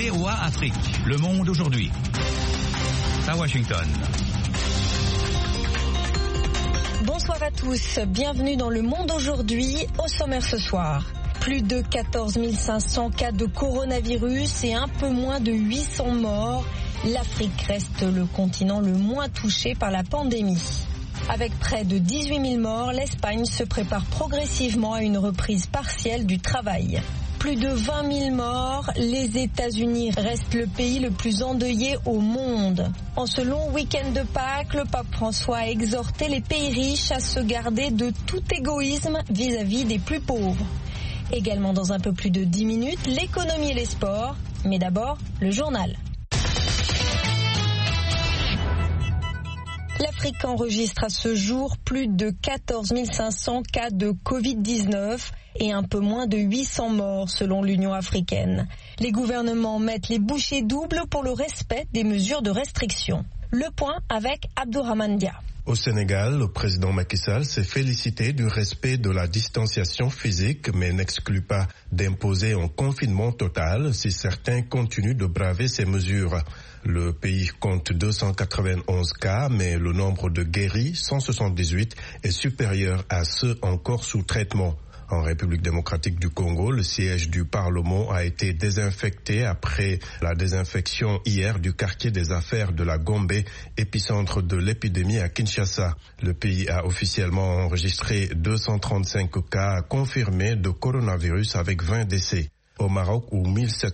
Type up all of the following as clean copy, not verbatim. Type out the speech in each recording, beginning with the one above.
VOA Afrique, le monde aujourd'hui. À Washington. Bonsoir à tous, bienvenue dans Le Monde aujourd'hui. Au sommaire ce soir, plus de 14 500 cas de coronavirus et un peu moins de 800 morts. L'Afrique reste le continent le moins touché par la pandémie. Avec près de 18 000 morts, l'Espagne se prépare progressivement à une reprise partielle du travail. Plus de 20 000 morts, les États-Unis restent le pays le plus endeuillé au monde. En ce long week-end de Pâques, le pape François a exhorté les pays riches à se garder de tout égoïsme vis-à-vis des plus pauvres. Également dans un peu plus de 10 minutes, l'économie et les sports. Mais d'abord, le journal. L'Afrique enregistre à ce jour plus de 14 500 cas de Covid-19 et un peu moins de 800 morts selon l'Union africaine. Les gouvernements mettent les bouchées doubles pour le respect des mesures de restriction. Le point avec Abdourahmane Dia. Au Sénégal, le président Macky Sall s'est félicité du respect de la distanciation physique, mais n'exclut pas d'imposer un confinement total si certains continuent de braver ces mesures. Le pays compte 291 cas, mais le nombre de guéris, 178, est supérieur à ceux encore sous traitement. En République démocratique du Congo, le siège du Parlement a été désinfecté après la désinfection hier du quartier des affaires de la Gombe, épicentre de l'épidémie à Kinshasa. Le pays a officiellement enregistré 235 cas confirmés de coronavirus avec 20 décès. Au Maroc, où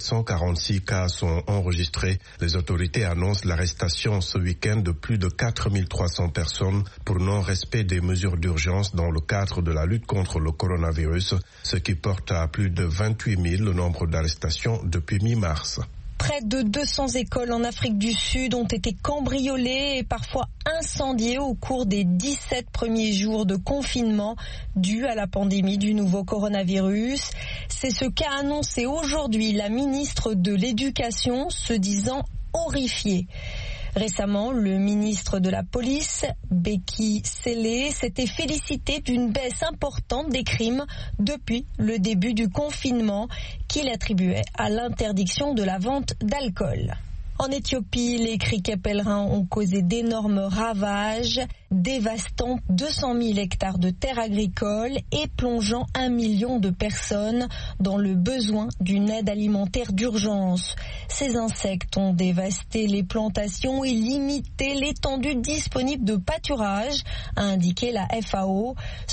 1746 cas sont enregistrés, les autorités annoncent l'arrestation ce week-end de plus de 4300 personnes pour non-respect des mesures d'urgence dans le cadre de la lutte contre le coronavirus, ce qui porte à plus de 28 000 le nombre d'arrestations depuis mi-mars. Près de 200 écoles en Afrique du Sud ont été cambriolées et parfois incendiées au cours des 17 premiers jours de confinement dû à la pandémie du nouveau coronavirus. C'est ce qu'a annoncé aujourd'hui la ministre de l'Éducation, se disant horrifiée. Récemment, le ministre de la Police, Beki Cele, s'était félicité d'une baisse importante des crimes depuis le début du confinement qu'il attribuait à l'interdiction de la vente d'alcool. En Éthiopie, les criquets pèlerins ont causé d'énormes ravages, dévastant 200 000 hectares de terres agricoles et plongeant 1 million de personnes dans le besoin d'une aide alimentaire d'urgence. Ces insectes ont dévasté les plantations et limité l'étendue disponible de pâturage, a indiqué la FAO.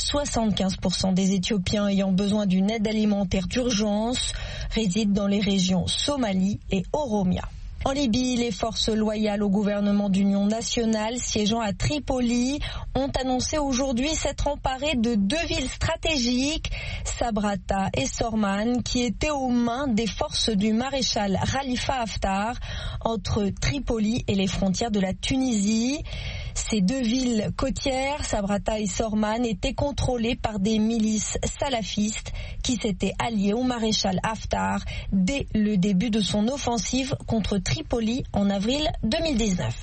75% des Éthiopiens ayant besoin d'une aide alimentaire d'urgence résident dans les régions Somalie et Oromia. En Libye, les forces loyales au gouvernement d'union nationale siégeant à Tripoli ont annoncé aujourd'hui s'être emparées de 2 villes stratégiques, Sabrata et Sorman, qui étaient aux mains des forces du maréchal Khalifa Haftar entre Tripoli et les frontières de la Tunisie. Ces 2 villes côtières, Sabrata et Sorman, étaient contrôlées par des milices salafistes qui s'étaient alliées au maréchal Haftar dès le début de son offensive contre Tripoli en avril 2019.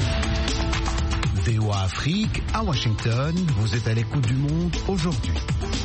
VOA Afrique, à Washington, vous êtes à l'écoute du monde aujourd'hui.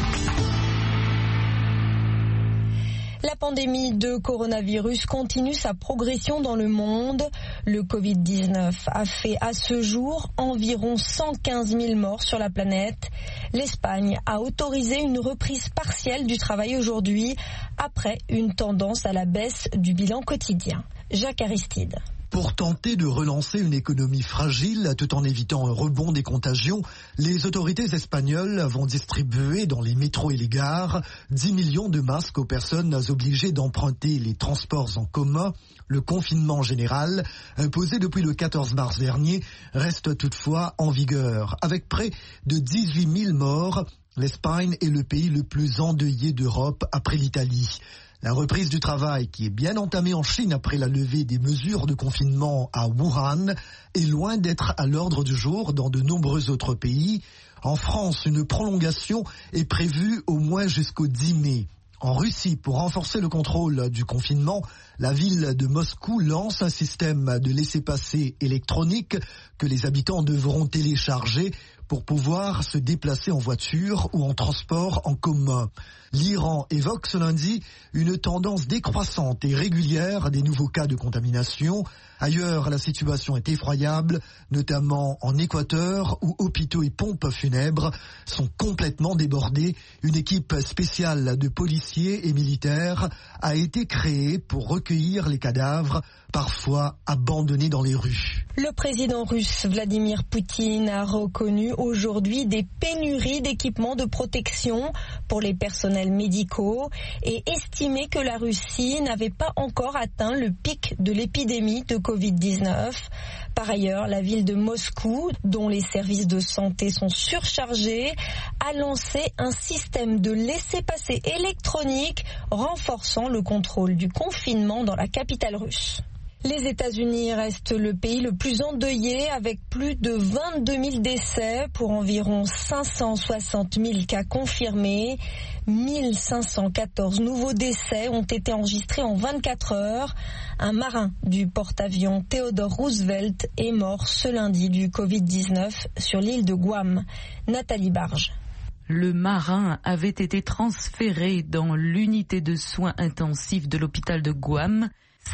La pandémie de coronavirus continue sa progression dans le monde. Le Covid-19 a fait à ce jour environ 115 000 morts sur la planète. L'Espagne a autorisé une reprise partielle du travail aujourd'hui après une tendance à la baisse du bilan quotidien. Jacques Aristide. Pour tenter de relancer une économie fragile tout en évitant un rebond des contagions, les autorités espagnoles vont distribuer dans les métros et les gares 10 millions de masques aux personnes obligées d'emprunter les transports en commun. Le confinement général, imposé depuis le 14 mars dernier, reste toutefois en vigueur. Avec près de 18 000 morts, l'Espagne est le pays le plus endeuillé d'Europe après l'Italie. La reprise du travail, qui est bien entamée en Chine après la levée des mesures de confinement à Wuhan, est loin d'être à l'ordre du jour dans de nombreux autres pays. En France, une prolongation est prévue au moins jusqu'au 10 mai. En Russie, pour renforcer le contrôle du confinement, la ville de Moscou lance un système de laissez-passer électronique que les habitants devront télécharger pour pouvoir se déplacer en voiture ou en transport en commun. L'Iran évoque ce lundi une tendance décroissante et régulière des nouveaux cas de contamination. Ailleurs, la situation est effroyable, notamment en Équateur, où hôpitaux et pompes funèbres sont complètement débordés. Une équipe spéciale de policiers et militaires a été créée pour recueillir les cadavres, parfois abandonnés dans les rues. Le président russe Vladimir Poutine a reconnu aujourd'hui des pénuries d'équipements de protection pour les personnels médicaux et estimé que la Russie n'avait pas encore atteint le pic de l'épidémie de Covid-19. Par ailleurs, la ville de Moscou, dont les services de santé sont surchargés, a lancé un système de laissez-passer électronique renforçant le contrôle du confinement dans la capitale russe. Les États-Unis restent le pays le plus endeuillé avec plus de 22 000 décès pour environ 560 000 cas confirmés. 1514 nouveaux décès ont été enregistrés en 24 heures. Un marin du porte-avions Theodore Roosevelt est mort ce lundi du Covid-19 sur l'île de Guam. Nathalie Barge. Le marin avait été transféré dans l'unité de soins intensifs de l'hôpital de Guam.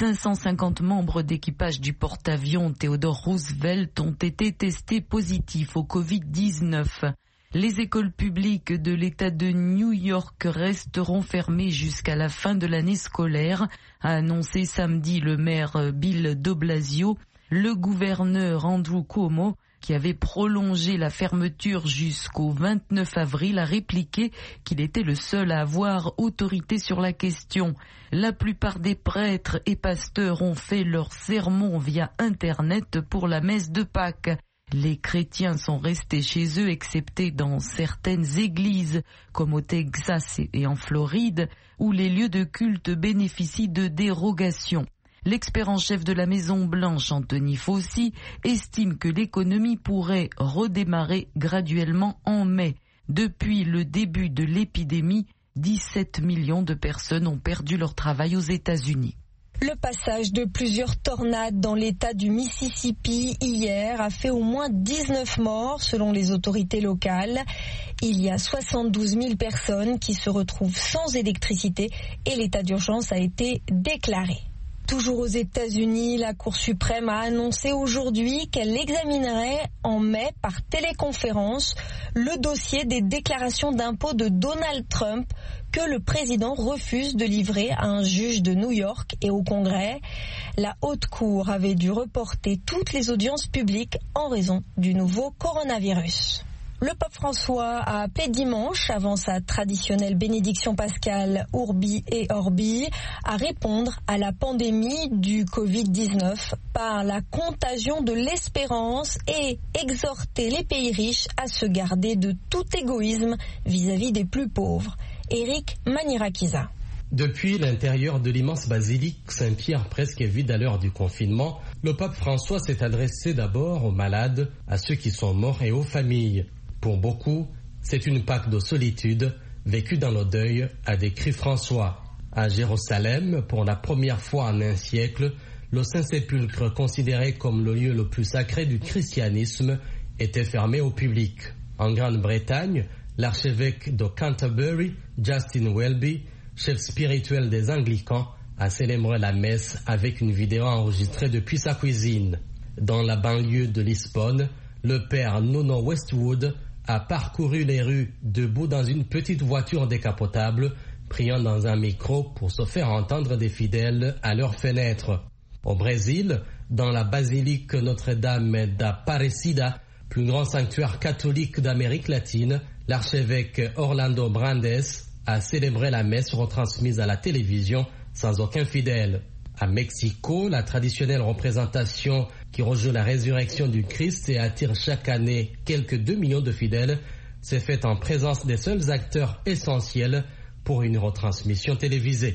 550 membres d'équipage du porte-avions Theodore Roosevelt ont été testés positifs au Covid-19. Les écoles publiques de l'État de New York resteront fermées jusqu'à la fin de l'année scolaire, a annoncé samedi le maire Bill de Blasio. Le gouverneur Andrew Cuomo, qui avait prolongé la fermeture jusqu'au 29 avril, a répliqué qu'il était le seul à avoir autorité sur la question. La plupart des prêtres et pasteurs ont fait leur sermon via Internet pour la messe de Pâques. Les chrétiens sont restés chez eux, excepté dans certaines églises, comme au Texas et en Floride, où les lieux de culte bénéficient de dérogations. L'expert en chef de la Maison-Blanche, Anthony Fauci, estime que l'économie pourrait redémarrer graduellement en mai. Depuis le début de l'épidémie, 17 millions de personnes ont perdu leur travail aux États-Unis. Le passage de plusieurs tornades dans l'État du Mississippi hier a fait au moins 19 morts selon les autorités locales. Il y a 72 000 personnes qui se retrouvent sans électricité et l'état d'urgence a été déclaré. Toujours aux États-Unis, la Cour suprême a annoncé aujourd'hui qu'elle examinerait en mai par téléconférence le dossier des déclarations d'impôts de Donald Trump que le président refuse de livrer à un juge de New York et au Congrès. La Haute Cour avait dû reporter toutes les audiences publiques en raison du nouveau coronavirus. Le pape François a appelé dimanche, avant sa traditionnelle bénédiction pascale Urbi et Orbi, à répondre à la pandémie du Covid-19 par la contagion de l'espérance et exhorter les pays riches à se garder de tout égoïsme vis-à-vis des plus pauvres. Éric Manirakiza. Depuis l'intérieur de l'immense basilique Saint-Pierre presque vide à l'heure du confinement, le pape François s'est adressé d'abord aux malades, à ceux qui sont morts et aux familles. Pour beaucoup, c'est une Pâque de solitude vécue dans le deuil, a décrit François. À Jérusalem, pour la première fois en un siècle, le Saint-Sépulcre, considéré comme le lieu le plus sacré du christianisme, était fermé au public. En Grande-Bretagne, l'archevêque de Canterbury, Justin Welby, chef spirituel des Anglicans, a célébré la messe avec une vidéo enregistrée depuis sa cuisine. Dans la banlieue de Lisbonne, le père Nuno Westwood a parcouru les rues debout dans une petite voiture décapotable, priant dans un micro pour se faire entendre des fidèles à leurs fenêtres. Au Brésil, dans la basilique Notre-Dame d'Aparecida, plus grand sanctuaire catholique d'Amérique latine, l'archevêque Orlando Brandes a célébré la messe retransmise à la télévision sans aucun fidèle. À Mexico, la traditionnelle représentation qui rejoue la résurrection du Christ et attire chaque année quelques 2 millions de fidèles s'est faite en présence des seuls acteurs essentiels pour une retransmission télévisée.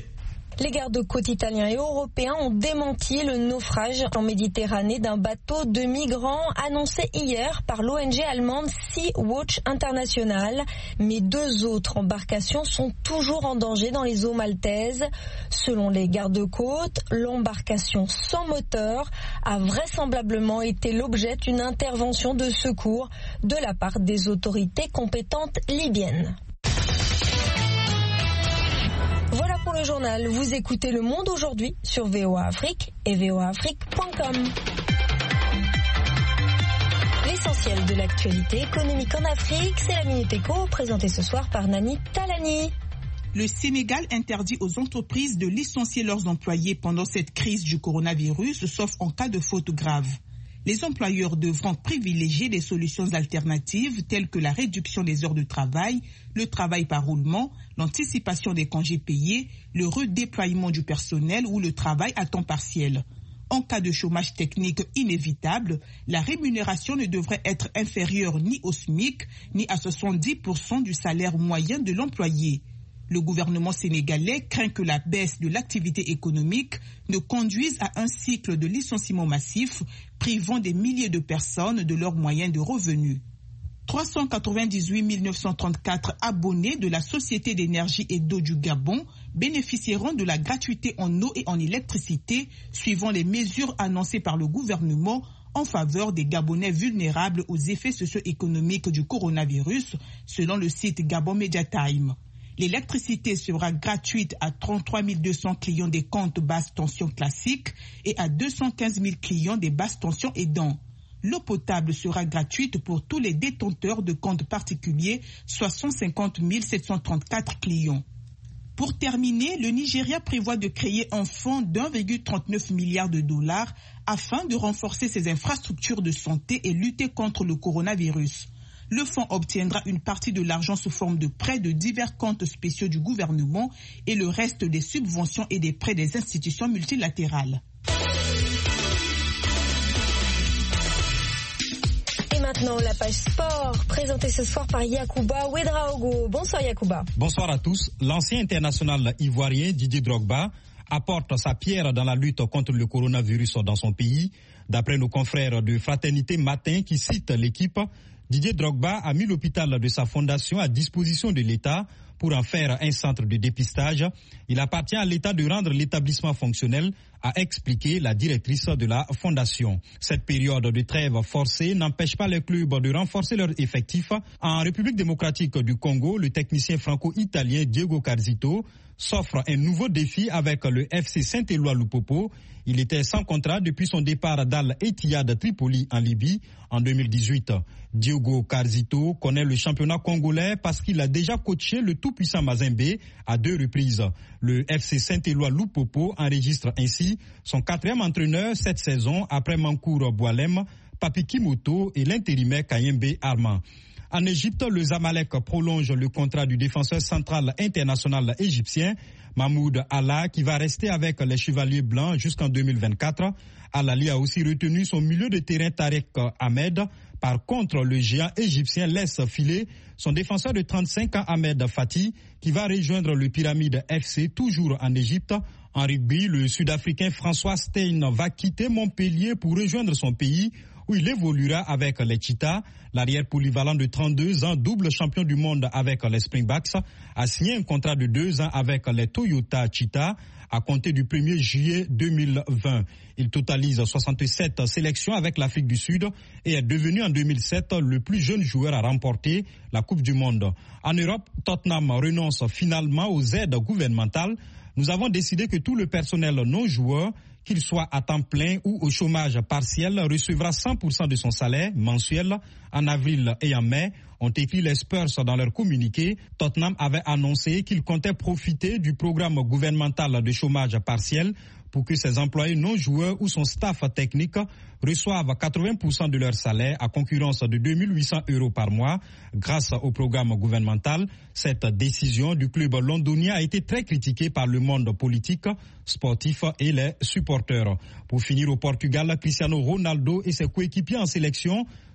Les gardes-côtes italiens et européens ont démenti le naufrage en Méditerranée d'un bateau de migrants annoncé hier par l'ONG allemande Sea Watch International. Mais 2 autres embarcations sont toujours en danger dans les eaux maltaises. Selon les gardes-côtes, l'embarcation sans moteur a vraisemblablement été l'objet d'une intervention de secours de la part des autorités compétentes libyennes. Voilà pour le journal. Vous écoutez Le Monde aujourd'hui sur VOA Afrique et voaafrique.com. L'essentiel de l'actualité économique en Afrique, c'est la Minute Éco, présentée ce soir par Nani Talani. Le Sénégal interdit aux entreprises de licencier leurs employés pendant cette crise du coronavirus, sauf en cas de faute grave. Les employeurs devront privilégier des solutions alternatives telles que la réduction des heures de travail, le travail par roulement, l'anticipation des congés payés, le redéploiement du personnel ou le travail à temps partiel. En cas de chômage technique inévitable, la rémunération ne devrait être inférieure ni au SMIC, ni à 70% du salaire moyen de l'employé. Le gouvernement sénégalais craint que la baisse de l'activité économique ne conduise à un cycle de licenciement massif, privant des milliers de personnes de leurs moyens de revenus. 398 934 abonnés de la Société d'énergie et d'eau du Gabon bénéficieront de la gratuité en eau et en électricité, suivant les mesures annoncées par le gouvernement en faveur des Gabonais vulnérables aux effets socio-économiques du coronavirus, selon le site Gabon Media Time. L'électricité sera gratuite à 33 200 clients des comptes basse tension classiques et à 215 000 clients des basses tensions aidants. L'eau potable sera gratuite pour tous les détenteurs de comptes particuliers, soit 150 734 clients. Pour terminer, le Nigeria prévoit de créer un fonds d'1,39 milliard de dollars afin de renforcer ses infrastructures de santé et lutter contre le coronavirus. Le fonds obtiendra une partie de l'argent sous forme de prêts de divers comptes spéciaux du gouvernement et le reste des subventions et des prêts des institutions multilatérales. Et maintenant, la page sport, présentée ce soir par Yacouba Ouedraogo. Bonsoir Yacouba. Bonsoir à tous. L'ancien international ivoirien Didier Drogba apporte sa pierre dans la lutte contre le coronavirus dans son pays. D'après nos confrères de Fraternité Matin qui citent l'équipe, Didier Drogba a mis l'hôpital de sa fondation à disposition de l'État pour en faire un centre de dépistage. Il appartient à l'État de rendre l'établissement fonctionnel, a expliqué la directrice de la fondation. Cette période de trêve forcée n'empêche pas les clubs de renforcer leurs effectifs. En République démocratique du Congo, le technicien franco-italien Diego Carzito s'offre un nouveau défi avec le FC Saint-Éloi Lupopo. Il était sans contrat depuis son départ d'Al-Ittihad Tripoli en Libye en 2018. Diego Carzito connaît le championnat congolais parce qu'il a déjà coaché le tout-puissant Mazembe à 2 reprises. Le FC Saint-Éloi Lupopo enregistre ainsi son 4e entraîneur cette saison après Mankour Boalem, Papi Kimoto et l'intérimaire Kayembe Arman. En Égypte, le Zamalek prolonge le contrat du défenseur central international égyptien Mahmoud Allah qui va rester avec les Chevaliers Blancs jusqu'en 2024. Al-Ali a aussi retenu son milieu de terrain Tarek Ahmed. Par contre, le géant égyptien laisse filer son défenseur de 35 ans Ahmed Fati qui va rejoindre le Pyramide FC toujours en Égypte. En rugby, le Sud-Africain François Steyn va quitter Montpellier pour rejoindre son pays où il évoluera avec les Cheetahs. L'arrière polyvalent de 32 ans, double champion du monde avec les Springboks, a signé un contrat de 2 ans avec les Toyota Cheetahs à compter du 1er juillet 2020. Il totalise 67 sélections avec l'Afrique du Sud et est devenu en 2007 le plus jeune joueur à remporter la Coupe du Monde. En Europe, Tottenham renonce finalement aux aides gouvernementales. Nous avons décidé que tout le personnel non-joueur, qu'il soit à temps plein ou au chômage partiel, recevra 100% de son salaire mensuel en avril et en mai, ont écrit les Spurs dans leur communiqué. Tottenham avait annoncé qu'il comptait profiter du programme gouvernemental de chômage partiel pour que ses employés non-joueurs ou son staff technique reçoivent 80% de leur salaire à concurrence de 2 800 € par mois. Grâce au programme gouvernemental, cette décision du club londonien a été très critiquée par le monde politique, sportif et les supporters. Pour finir au Portugal, Cristiano Ronaldo et ses coéquipiers en sélection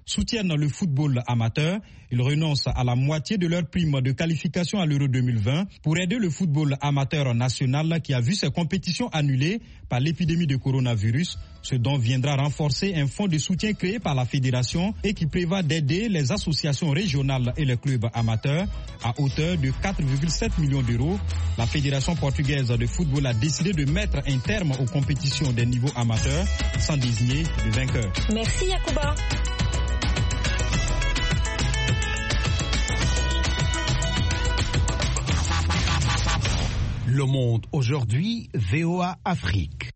soutiennent le football amateur. Ils renoncent à la moitié de leur prime de qualification à l'Euro 2020 pour aider le football amateur national qui a vu ses compétitions annulées par l'épidémie de coronavirus, ce dont viendra renforcer un fonds de soutien créé par la fédération et qui prévoit d'aider les associations régionales et les clubs amateurs à hauteur de 4,7 millions d'euros. La fédération portugaise de football a décidé de mettre un terme aux compétitions des niveaux amateurs sans désigner de vainqueur. Merci Yacouba. Le Monde aujourd'hui, VOA Afrique.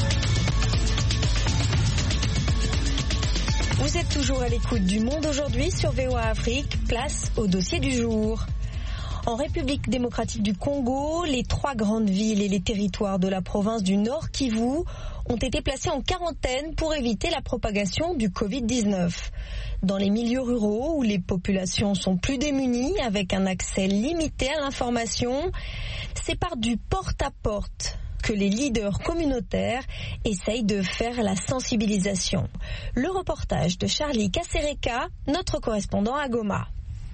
Vous êtes toujours à l'écoute du Monde aujourd'hui sur VOA Afrique. Place au dossier du jour. En République démocratique du Congo, les 3 grandes villes et les territoires de la province du Nord Kivu ont été placés en quarantaine pour éviter la propagation du Covid-19. Dans les milieux ruraux où les populations sont plus démunies avec un accès limité à l'information, c'est par du porte-à-porte que les leaders communautaires essayent de faire la sensibilisation. Le reportage de Charlie Kasereka, notre correspondant à Goma.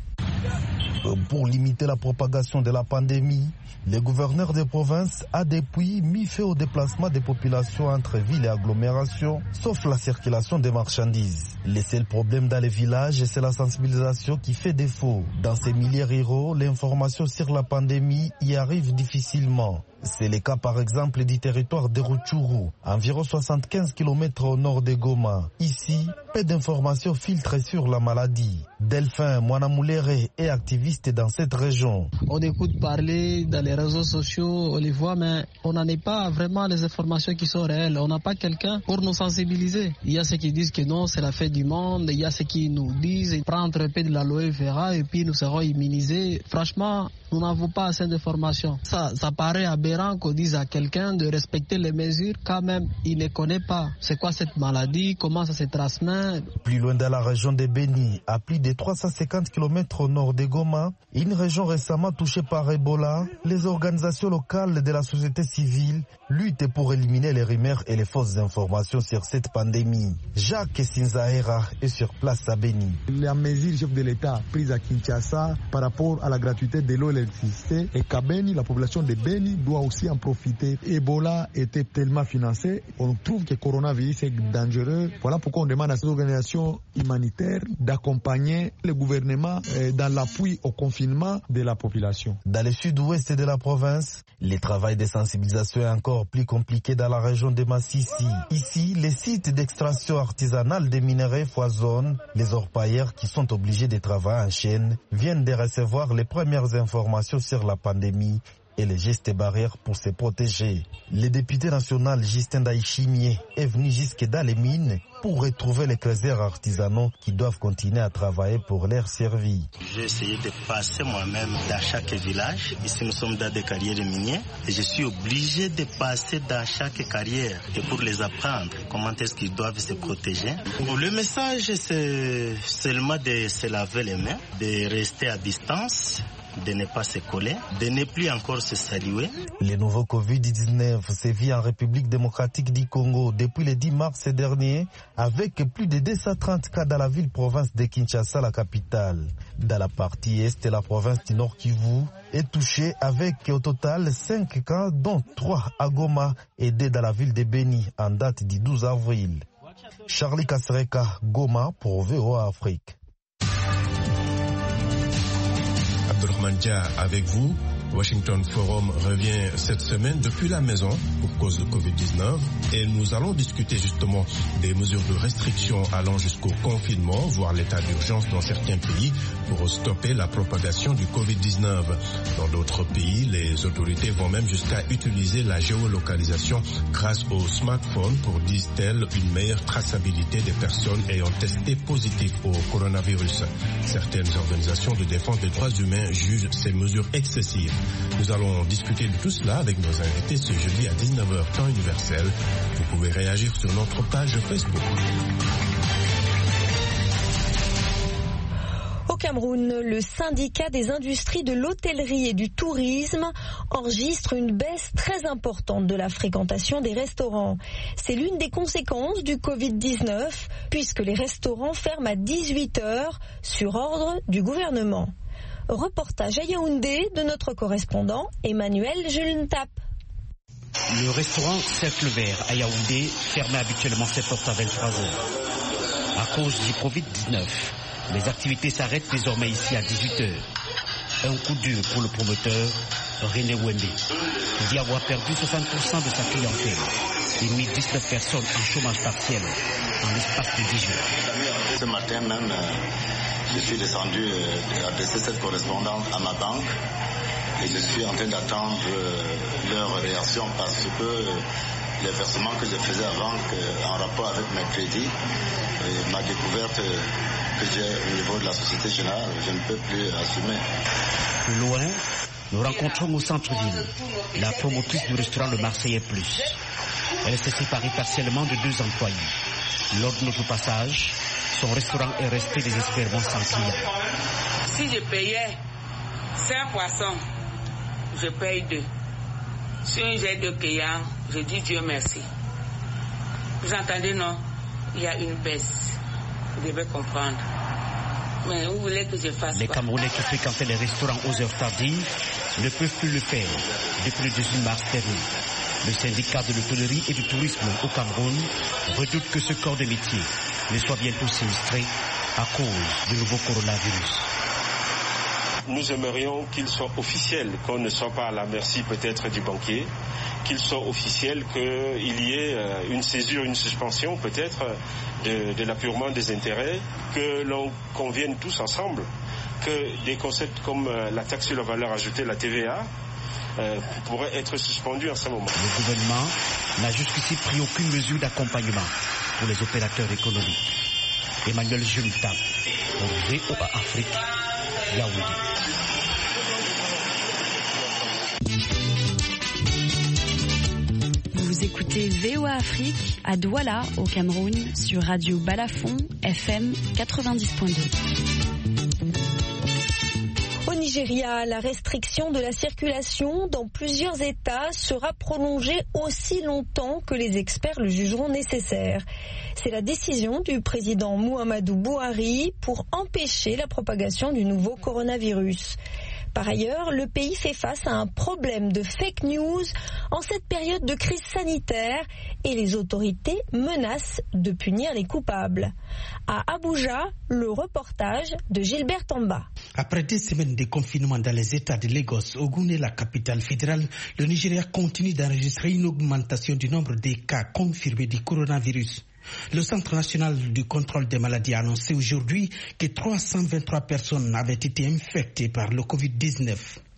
Pour limiter la propagation de la pandémie, le gouverneur des provinces a depuis mis fin au déplacement des populations entre villes et agglomérations, sauf la circulation des marchandises. Le seul problème dans les villages, c'est la sensibilisation qui fait défaut. Dans ces milieux ruraux, l'information sur la pandémie y arrive difficilement. C'est le cas par exemple du territoire de Rutshuru, environ 75 km au nord de Goma. Ici, peu d'informations filtrent sur la maladie. Delphin Mwanamulere est activiste dans cette région. On écoute parler dans les réseaux sociaux, on les voit, mais on n'en est pas vraiment les informations qui sont réelles. On n'a pas quelqu'un pour nous sensibiliser. Il y a ceux qui disent que non, c'est la fête du monde. Il y a ceux qui nous disent prendre un peu de l'aloe vera et puis nous serons immunisés. Franchement, nous n'avons pas assez d'informations. Ça paraît aberrant qu'on dise à quelqu'un de respecter les mesures quand même il ne connaît pas. C'est quoi cette maladie, comment ça se transmet. Plus loin dans la région de Beni, à plus de 350 km au nord de Goma, une région récemment touchée par Ebola, les organisations locales de la société civile luttent pour éliminer les rumeurs et les fausses informations sur cette pandémie. Jacques Sinzaera est sur place à Beni. La mesure chef de l'État prise à Kinshasa par rapport à la gratuité de l'eau et l'électricité et qu'à Beni, la population de Beni doit aussi en profiter. Ebola était tellement financé, on trouve que le coronavirus est dangereux. Voilà pourquoi on demande à ces organisations humanitaires d'accompagner le gouvernement dans l'appui au confinement de la population. Dans le sud-ouest de la province, le travail de sensibilisation est encore plus compliqué dans la région de Massissi. Ici, les sites d'extraction artisanale des minerais foisonnent. Les orpailleurs qui sont obligés de travailler en chaîne viennent de recevoir les premières informations sur la pandémie et les gestes barrières pour se protéger. Le député national Justin Daïchimier est venu jusque dans les mines pour retrouver les creuseurs artisanaux qui doivent continuer à travailler pour leur servir. J'ai essayé de passer moi-même dans chaque village. Ici, nous sommes dans des carrières minières et je suis obligé de passer dans chaque carrière et pour les apprendre comment est-ce qu'ils doivent se protéger. Le message, c'est seulement de se laver les mains, de rester à distance, de ne pas se coller, de ne plus encore se saluer. Le nouveau Covid-19 sévit en République démocratique du Congo depuis le 10 mars dernier, avec plus de 230 cas dans la ville-province de Kinshasa, la capitale. Dans la partie est, la province du Nord Kivu est touchée avec au total 5 cas, dont 3 à Goma et 2 dans la ville de Beni en date du 12 avril. Charlie Kasereka, Goma pour VOA Afrique. Abdelrahman Dia avec vous. Washington Forum revient cette semaine depuis la maison pour cause de Covid-19 et nous allons discuter justement des mesures de restriction allant jusqu'au confinement, voire l'état d'urgence dans certains pays pour stopper la propagation du Covid-19. Dans d'autres pays, les autorités vont même jusqu'à utiliser la géolocalisation grâce au smartphone pour, disent-elles, une meilleure traçabilité des personnes ayant testé positif au coronavirus. Certaines organisations de défense des droits humains jugent ces mesures excessives. Nous allons discuter de tout cela avec nos invités ce jeudi à 19h temps universel. Vous pouvez réagir sur notre page Facebook. Au Cameroun, le syndicat des industries de l'hôtellerie et du tourisme enregistre une baisse très importante de la fréquentation des restaurants. C'est l'une des conséquences du Covid-19, puisque les restaurants ferment à 18h sur ordre du gouvernement. Reportage à Yaoundé de notre correspondant Emmanuel Julentap. Le restaurant Cercle Vert à Yaoundé ferme habituellement ses portes à 23h. À cause du Covid-19, les activités s'arrêtent désormais ici à 18h. Un coup dur pour le promoteur René Wembe, qui dit avoir perdu 60% de sa clientèle et mis 19 personnes en chômage partiel en l'espace de 10 jours. Ce matin même, je suis descendu adresser cette correspondance à ma banque et je suis en train d'attendre leur réaction parce que les versements que je faisais avant en rapport avec mes crédits, ma découverte que j'ai au niveau de la Société Générale, je ne peux plus assumer. Plus loin, nous rencontrons au centre-ville la promotrice du restaurant Le Marseillais Plus. Elle s'est séparée partiellement de 2 employés. Lors de notre passage, son restaurant est resté désespérément sans clients. Si je payais 5 poissons, je paye 2. Si j'ai 2 clients, je dis Dieu merci. Vous entendez, non? Il y a une baisse. Vous devez comprendre. Mais vous voulez que je fasse Les quoi? Camerounais qui fréquentaient les restaurants aux heures tardives ne peuvent plus le faire depuis le 18 mars dernier. Le syndicat de l'hôtellerie et du tourisme au Cameroun redoute que ce corps de métier ne soit bientôt sinistré à cause du nouveau coronavirus. Nous aimerions qu'il soit officiel, qu'on ne soit pas à la merci peut-être du banquier, qu'il soit officiel qu'il y ait une césure, une suspension peut-être de l'appurement des intérêts, que l'on convienne tous ensemble que des concepts comme la taxe sur la valeur ajoutée, la TVA, pourraient être suspendus en ce moment. Le gouvernement n'a jusqu'ici pris aucune mesure d'accompagnement pour les opérateurs économiques. Emmanuel Julentap, pour VOA Afrique, Yaoundé. Vous écoutez VOA Afrique à Douala, au Cameroun, sur Radio Balafon, FM 90.2. Au Nigeria, la restriction de la circulation dans plusieurs États sera prolongée aussi longtemps que les experts le jugeront nécessaire. C'est la décision du président Muhammadu Buhari pour empêcher la propagation du nouveau coronavirus. Par ailleurs, le pays fait face à un problème de fake news en cette période de crise sanitaire et les autorités menacent de punir les coupables. À Abuja, le reportage de Gilbert Tamba. Après 2 semaines de confinement dans les États de Lagos, Ogun et la capitale fédérale, le Nigeria continue d'enregistrer une augmentation du nombre de cas confirmés du coronavirus. Le Centre national du contrôle des maladies a annoncé aujourd'hui que 323 personnes avaient été infectées par le Covid-19.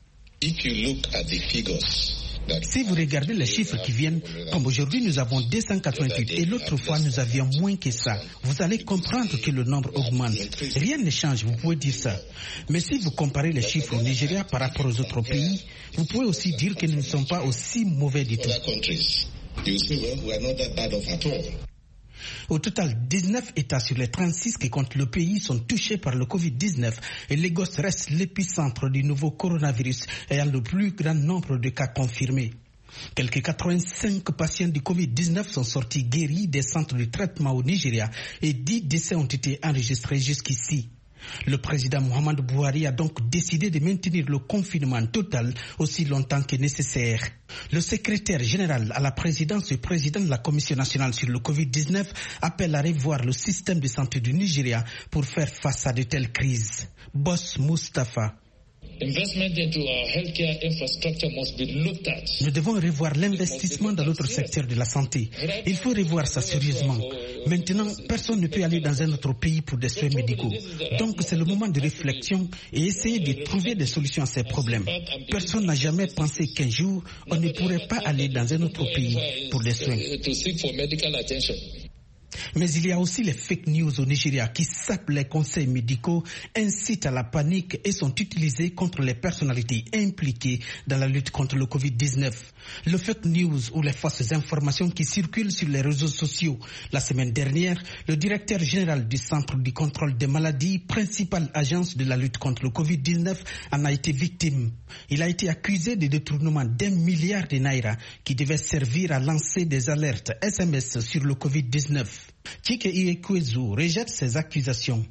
Si vous regardez les chiffres qui viennent, comme aujourd'hui nous avons 288 et l'autre fois nous avions moins que ça, vous allez comprendre que le nombre augmente. Rien ne change, vous pouvez dire ça. Mais si vous comparez les chiffres au Nigeria par rapport aux autres pays, vous pouvez aussi dire que nous ne sommes pas aussi mauvais du tout. Au total, 19 États sur les 36 qui comptent le pays sont touchés par le Covid-19 et Lagos reste l'épicentre du nouveau coronavirus ayant le plus grand nombre de cas confirmés. Quelques 85 patients du Covid-19 sont sortis guéris des centres de traitement au Nigeria et 10 décès ont été enregistrés jusqu'ici. Le président Muhammadu Buhari a donc décidé de maintenir le confinement total aussi longtemps que nécessaire. Le secrétaire général à la présidence et président de la Commission nationale sur le Covid-19 appelle à revoir le système de santé du Nigeria pour faire face à de telles crises. Boss Mustafa. Nous devons revoir l'investissement dans notre secteur de la santé. Il faut revoir ça sérieusement. Maintenant, personne ne peut aller dans un autre pays pour des soins médicaux. Donc c'est le moment de réflexion et essayer de trouver des solutions à ces problèmes. Personne n'a jamais pensé qu'un jour, on ne pourrait pas aller dans un autre pays pour des soins. Mais il y a aussi les fake news au Nigeria qui sapent les conseils médicaux, incitent à la panique et sont utilisés contre les personnalités impliquées dans la lutte contre le Covid-19. Le fake news ou les fausses informations qui circulent sur les réseaux sociaux. La semaine dernière, le directeur général du Centre du contrôle des maladies, principale agence de la lutte contre le Covid-19, en a été victime. Il a été accusé de détournement d'1 milliard de naira qui devait servir à lancer des alertes SMS sur le Covid-19. Chike Iekwezu rejette ces accusations.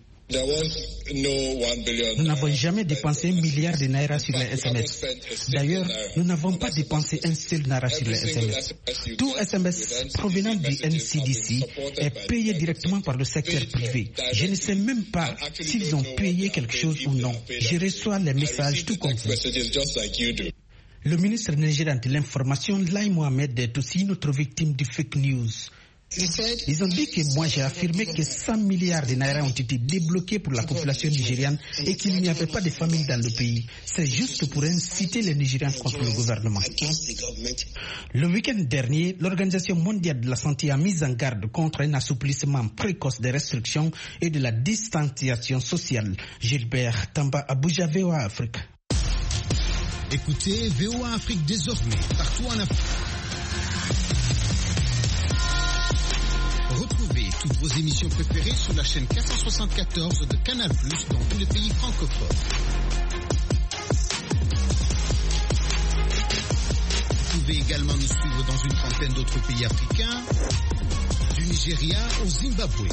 Nous n'avons jamais dépensé 1 milliard de naira sur les SMS. D'ailleurs, nous n'avons pas dépensé un seul naira sur les SMS. Tout SMS provenant du NCDC est payé directement par le secteur privé. Je ne sais même pas s'ils ont payé quelque chose ou non. Je reçois les messages tout comme vous. Le ministre nigérian de l'Information, Lai Mohamed, est aussi une autre victime du fake news. Ils ont dit que moi j'ai affirmé que 100 milliards de naira ont été débloqués pour la population nigériane et qu'il n'y avait pas de famine dans le pays. C'est juste pour inciter les Nigériens contre le gouvernement. Le week-end dernier, l'Organisation mondiale de la santé a mis en garde contre un assouplissement précoce des restrictions et de la distanciation sociale. Gilbert Tamba, Abuja, VOA Afrique. Écoutez VOA Afrique désormais partout en Afrique. Retrouvez toutes vos émissions préférées sur la chaîne 474 de Canal+ dans tous les pays francophones. Vous pouvez également nous suivre dans une trentaine d'autres pays africains, du Nigeria au Zimbabwe,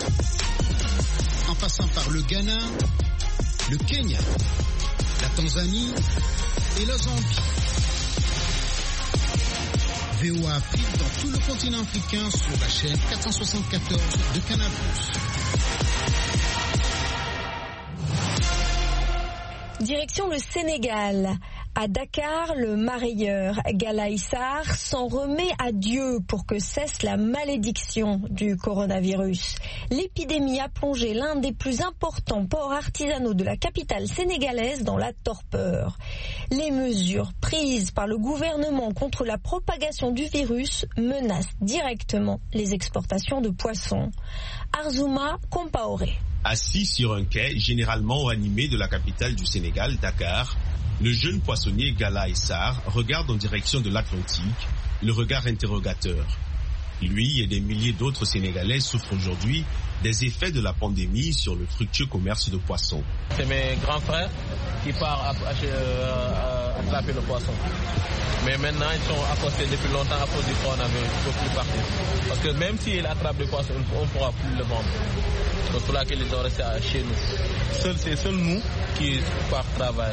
en passant par le Ghana, le Kenya, la Tanzanie et la Zambie. VOA Afrique dans tout le continent africain sur la chaîne 474 de Canal+. Direction le Sénégal. À Dakar, le marailleur Galaye Sarr s'en remet à Dieu pour que cesse la malédiction du coronavirus. L'épidémie a plongé l'un des plus importants ports artisanaux de la capitale sénégalaise dans la torpeur. Les mesures prises par le gouvernement contre la propagation du virus menacent directement les exportations de poissons. Arzouma Compaoré. Assis sur un quai généralement animé de la capitale du Sénégal, Dakar, le jeune poissonnier Galaye Sarr regarde en direction de l'Atlantique, le regard interrogateur. Lui et des milliers d'autres Sénégalais souffrent aujourd'hui des effets de la pandémie sur le fructueux commerce de poissons. C'est mes grands frères qui partent attraper le poisson. Mais maintenant, ils sont accostés depuis longtemps à cause du coronavirus. Ils ne peuvent plus partir. Parce que même s'ils attrapent le poisson, on ne pourra plus le vendre. Donc pour laquelle ils ont resté chez nous. C'est seuls nous qui partent travailler.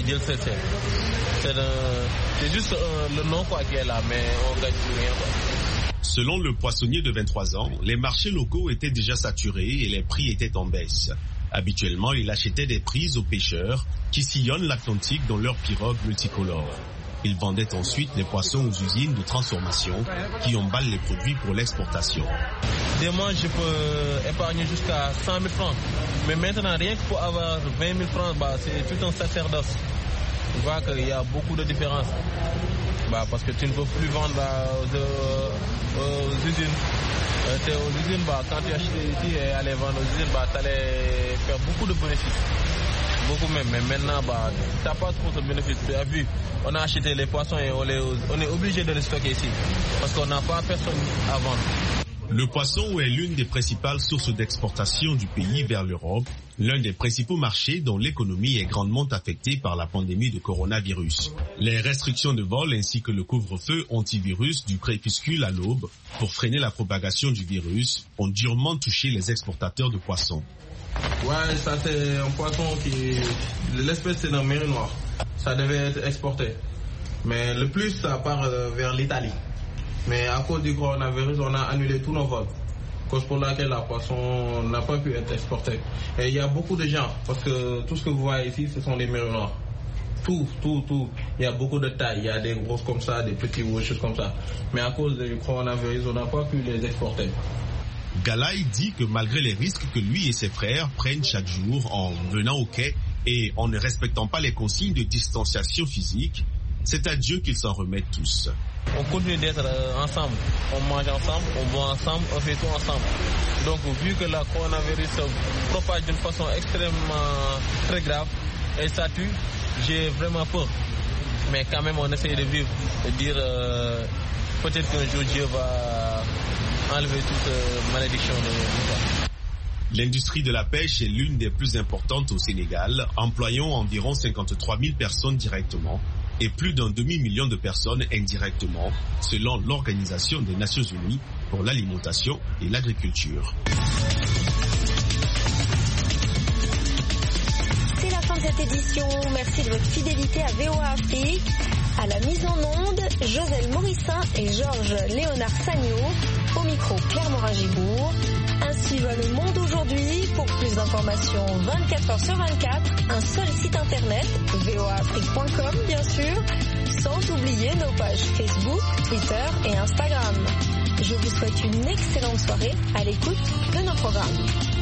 C'est juste le nom qui est là, mais on ne gagne plus rien. Selon le poissonnier de 23 ans, les marchés locaux étaient déjà saturés et les prix étaient en baisse. Habituellement, il achetait des prises aux pêcheurs qui sillonnent l'Atlantique dans leurs pirogues multicolores. Il vendait ensuite les poissons aux usines de transformation qui emballent les produits pour l'exportation. Des mois, je peux épargner jusqu'à 100 000 francs. Mais maintenant, rien que pour avoir 20 000 francs, c'est tout un sacerdoce. Tu vois qu'il y a beaucoup de différences. Parce que tu ne peux plus vendre aux usines. Aux usines, quand tu achètes ici et aller vendre aux usines, tu allais faire beaucoup de bénéfices. Beaucoup même, mais maintenant, tu n'as pas trop de bénéfices. Tu as vu, on a acheté les poissons et on est obligé de les stocker ici. Parce qu'on n'a pas personne à vendre. Le poisson est l'une des principales sources d'exportation du pays vers l'Europe, l'un des principaux marchés dont l'économie est grandement affectée par la pandémie de coronavirus. Les restrictions de vol ainsi que le couvre-feu antivirus du crépuscule à l'aube pour freiner la propagation du virus ont durement touché les exportateurs de poissons. Ouais, ça c'est un poisson l'espèce c'est un mer noir. Ça devait être exporté. Mais le plus ça part vers l'Italie. Mais à cause du coronavirus, on a annulé tous nos vols. Cause pour laquelle la poisson n'a pas pu être exportée. Et il y a beaucoup de gens, parce que tout ce que vous voyez ici, ce sont des mers noirs. Tout. Il y a beaucoup de tailles. Il y a des grosses comme ça, des petits ou des choses comme ça. Mais à cause du coronavirus, on n'a pas pu les exporter. Galaye dit que malgré les risques que lui et ses frères prennent chaque jour en venant au quai et en ne respectant pas les consignes de distanciation physique, c'est à Dieu qu'ils s'en remettent tous. On continue d'être ensemble, on mange ensemble, on boit ensemble, on fait tout ensemble. Donc vu que le coronavirus se propage d'une façon extrêmement très grave et ça tue, j'ai vraiment peur. mais quand même on essaie de vivre, de dire peut-être qu'un jour Dieu va enlever toute malédiction de nous. L'industrie de la pêche est l'une des plus importantes au Sénégal, employant environ 53 000 personnes directement et plus d'un demi-million de personnes indirectement, selon l'Organisation des Nations Unies pour l'alimentation et l'agriculture. C'est la fin de cette édition. Merci de votre fidélité à VOA Afrique. À la mise en onde, Joselle Morissin et Georges Léonard Sagno. Au micro, Claire Morin-Gibourg. Ainsi va le monde aujourd'hui. Pour plus d'informations 24h/24, un seul site internet, voaafrique.com bien sûr, sans oublier nos pages Facebook, Twitter et Instagram. Je vous souhaite une excellente soirée à l'écoute de nos programmes.